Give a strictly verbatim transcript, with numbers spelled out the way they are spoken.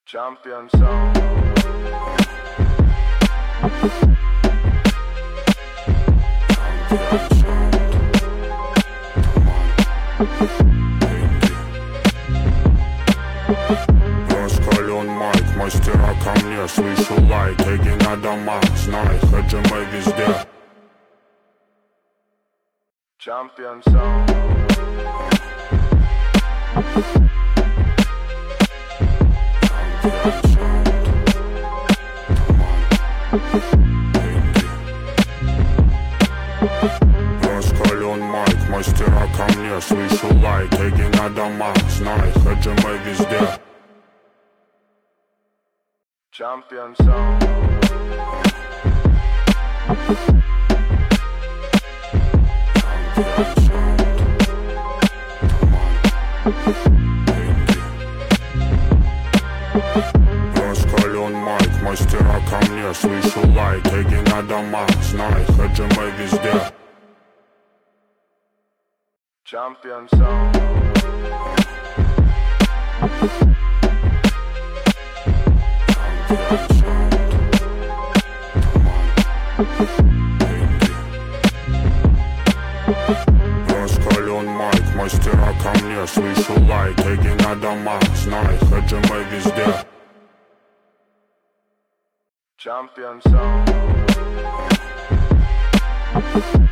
Champion sound. Раскален майк, мастера ко мне, слышу лайк. Эги на домах, знай, хаджимы везде. Champion sound. Раскален майк, мастера ко мне, слышу лайк. Эги на домах, знай, хаджимы везде. Champion sound. Раскален майк, мастера ко мне, слышу лайк. Эги на домах, знай, хаджимы везде. Champion sound. Раскален майк, мастера ко мне, слышу лайк. Эги на домах, знай, хаджимы везде. Champion sound.